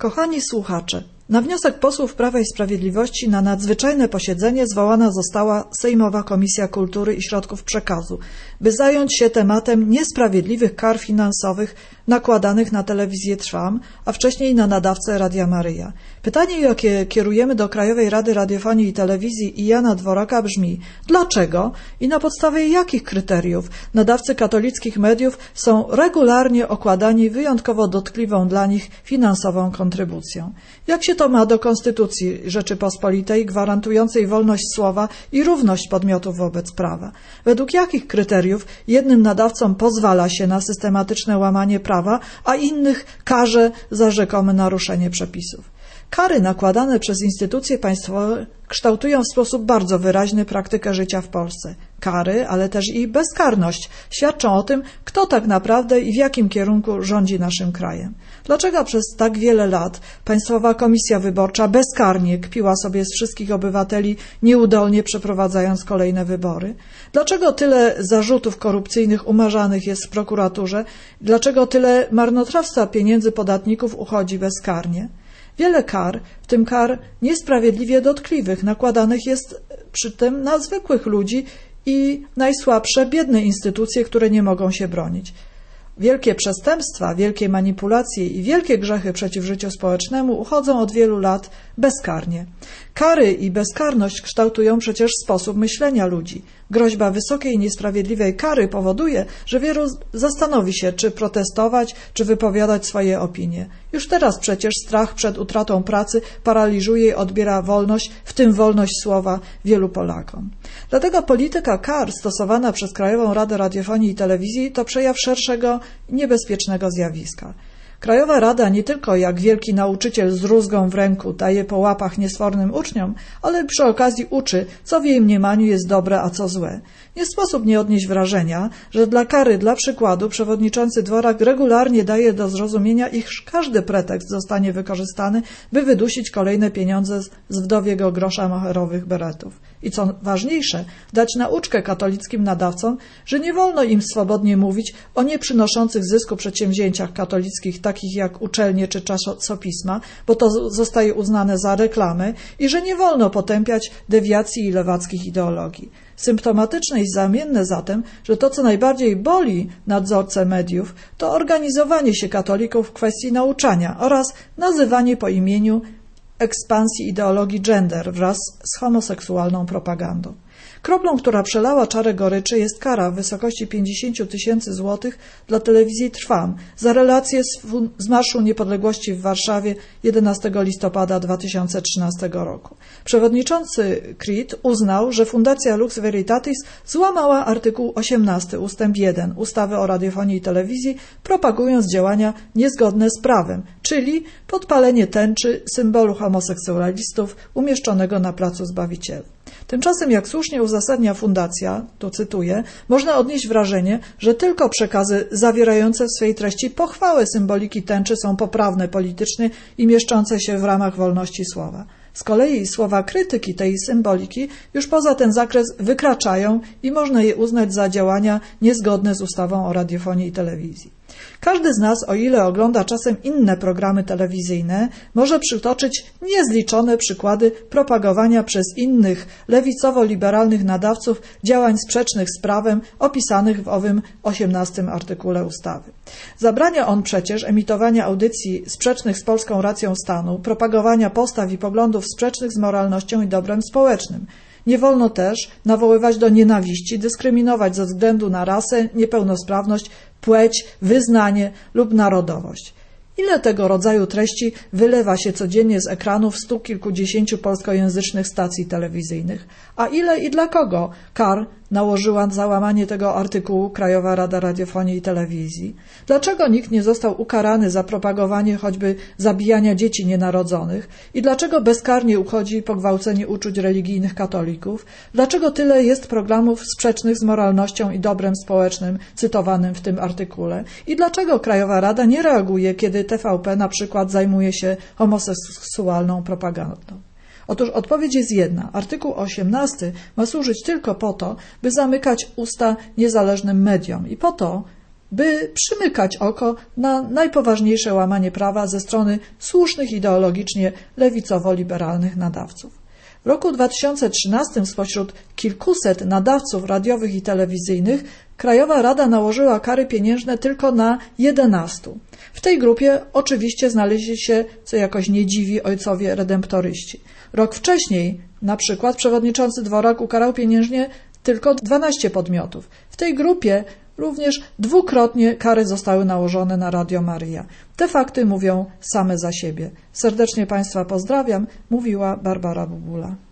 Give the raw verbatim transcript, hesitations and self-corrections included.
Kochani słuchacze, na wniosek posłów Prawa i Sprawiedliwości na nadzwyczajne posiedzenie zwołana została Sejmowa Komisja Kultury i Środków Przekazu, by zająć się tematem niesprawiedliwych kar finansowych nakładanych na telewizję Trwam, a wcześniej na nadawcę Radia Maryja. Pytanie, jakie kierujemy do Krajowej Rady Radiofonii i Telewizji i Jana Dworaka brzmi: dlaczego i na podstawie jakich kryteriów nadawcy katolickich mediów są regularnie okładani wyjątkowo dotkliwą dla nich finansową kontrybucją? Jak się to ma do Konstytucji Rzeczypospolitej gwarantującej wolność słowa i równość podmiotów wobec prawa? Według jakich kryteriów jednym nadawcom pozwala się na systematyczne łamanie prawa, a innych karze za rzekome naruszenie przepisów? Kary nakładane przez instytucje państwowe kształtują w sposób bardzo wyraźny praktykę życia w Polsce. Kary, ale też i bezkarność świadczą o tym, kto tak naprawdę i w jakim kierunku rządzi naszym krajem. Dlaczego przez tak wiele lat Państwowa Komisja Wyborcza bezkarnie kpiła sobie z wszystkich obywateli, nieudolnie przeprowadzając kolejne wybory? Dlaczego tyle zarzutów korupcyjnych umarzanych jest w prokuraturze? Dlaczego tyle marnotrawstwa pieniędzy podatników uchodzi bezkarnie? Wiele kar, w tym kar niesprawiedliwie dotkliwych, nakładanych jest przy tym na zwykłych ludzi i najsłabsze, biedne instytucje, które nie mogą się bronić. Wielkie przestępstwa, wielkie manipulacje i wielkie grzechy przeciw życiu społecznemu uchodzą od wielu lat bezkarnie. Kary i bezkarność kształtują przecież sposób myślenia ludzi. Groźba wysokiej, niesprawiedliwej kary powoduje, że wielu zastanowi się, czy protestować, czy wypowiadać swoje opinie. Już teraz przecież strach przed utratą pracy paraliżuje i odbiera wolność, w tym wolność słowa, wielu Polakom. Dlatego polityka kar stosowana przez Krajową Radę Radiofonii i Telewizji to przejaw szerszego i niebezpiecznego zjawiska. Krajowa Rada nie tylko jak wielki nauczyciel z rózgą w ręku daje po łapach niesfornym uczniom, ale przy okazji uczy, co w jej mniemaniu jest dobre, a co złe. Nie sposób nie odnieść wrażenia, że dla kary, dla przykładu, przewodniczący Dworak regularnie daje do zrozumienia, iż każdy pretekst zostanie wykorzystany, by wydusić kolejne pieniądze z wdowiego grosza macherowych beretów. I co ważniejsze, dać nauczkę katolickim nadawcom, że nie wolno im swobodnie mówić o nieprzynoszących zysku przedsięwzięciach katolickich, takich jak uczelnie czy czasopisma, bo to zostaje uznane za reklamę, i że nie wolno potępiać dewiacji i lewackich ideologii. Symptomatyczne i znamienne zatem, że to, co najbardziej boli nadzorcę mediów, to organizowanie się katolików w kwestii nauczania oraz nazywanie po imieniu ekspansji ideologii gender wraz z homoseksualną propagandą. Kroplą, która przelała czarę goryczy, jest kara w wysokości pięćdziesiąt tysięcy złotych dla telewizji Trwam za relację z, z Marszu Niepodległości w Warszawie jedenastego listopada dwa tysiące trzynastego roku. Przewodniczący K R I T uznał, że Fundacja Lux Veritatis złamała artykuł osiemnasty ustęp jeden ustawy o radiofonii i telewizji, propagując działania niezgodne z prawem, czyli podpalenie tęczy, symbolu homoseksualistów umieszczonego na Placu Zbawiciela. Tymczasem, jak słusznie uzasadnia fundacja, tu cytuję, można odnieść wrażenie, że tylko przekazy zawierające w swej treści pochwałę symboliki tęczy są poprawne politycznie i mieszczące się w ramach wolności słowa. Z kolei słowa krytyki tej symboliki już poza ten zakres wykraczają i można je uznać za działania niezgodne z ustawą o radiofonii i telewizji. Każdy z nas, o ile ogląda czasem inne programy telewizyjne, może przytoczyć niezliczone przykłady propagowania przez innych lewicowo-liberalnych nadawców działań sprzecznych z prawem opisanych w owym osiemnastym artykule ustawy. Zabrania on przecież emitowania audycji sprzecznych z polską racją stanu, propagowania postaw i poglądów sprzecznych z moralnością i dobrem społecznym. Nie wolno też nawoływać do nienawiści, dyskryminować ze względu na rasę, niepełnosprawność, płeć, wyznanie lub narodowość. Ile tego rodzaju treści wylewa się codziennie z ekranów stu kilkudziesięciu polskojęzycznych stacji telewizyjnych? A ile i dla kogo kar nałożyła za łamanie tego artykułu Krajowa Rada Radiofonii i Telewizji? Dlaczego nikt nie został ukarany za propagowanie choćby zabijania dzieci nienarodzonych? I dlaczego bezkarnie uchodzi pogwałcenie uczuć religijnych katolików? Dlaczego tyle jest programów sprzecznych z moralnością i dobrem społecznym cytowanym w tym artykule? I dlaczego Krajowa Rada nie reaguje, kiedy T V P na przykład zajmuje się homoseksualną propagandą? Otóż odpowiedź jest jedna. Artykuł osiemnasty ma służyć tylko po to, by zamykać usta niezależnym mediom i po to, by przymykać oko na najpoważniejsze łamanie prawa ze strony słusznych ideologicznie lewicowo-liberalnych nadawców. W roku dwa tysiące trzynastym spośród kilkuset nadawców radiowych i telewizyjnych Krajowa Rada nałożyła kary pieniężne tylko na jedenastu. W tej grupie oczywiście znaleźli się, co jakoś nie dziwi, ojcowie redemptoryści. Rok wcześniej, na przykład, przewodniczący Dworak ukarał pieniężnie tylko dwanaście podmiotów. W tej grupie również dwukrotnie kary zostały nałożone na Radio Maryja. Te fakty mówią same za siebie. Serdecznie Państwa pozdrawiam, mówiła Barbara Bubula.